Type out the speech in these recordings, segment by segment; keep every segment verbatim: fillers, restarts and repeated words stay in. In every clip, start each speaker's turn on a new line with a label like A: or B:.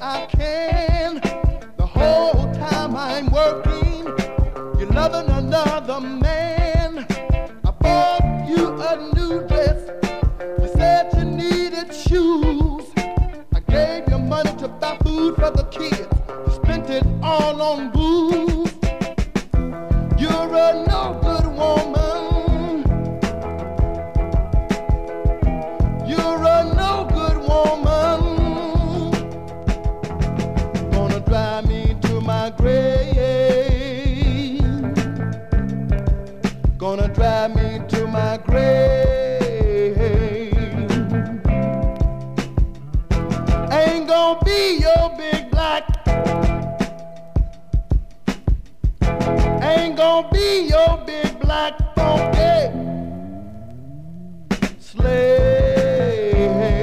A: I can. The whole time I'm working, you're loving another man. I bought you a new dress. You said you needed shoes. I gave you money to buy food for the kids. You spent it all on booze. You're a no good woman. You're a no good woman. Gonna drive me to my grave. Gonna drive me to my grave. Ain't gonna be your big black. Ain't gonna be your big black funky slave.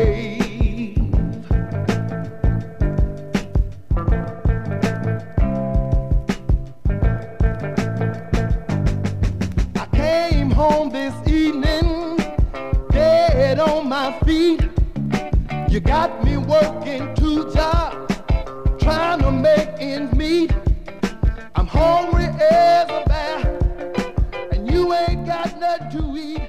A: I came home this evening, dead on my feet. You got me working two jobs, trying to make ends meet. I'm hungry as a bear, and you ain't got nothing to eat.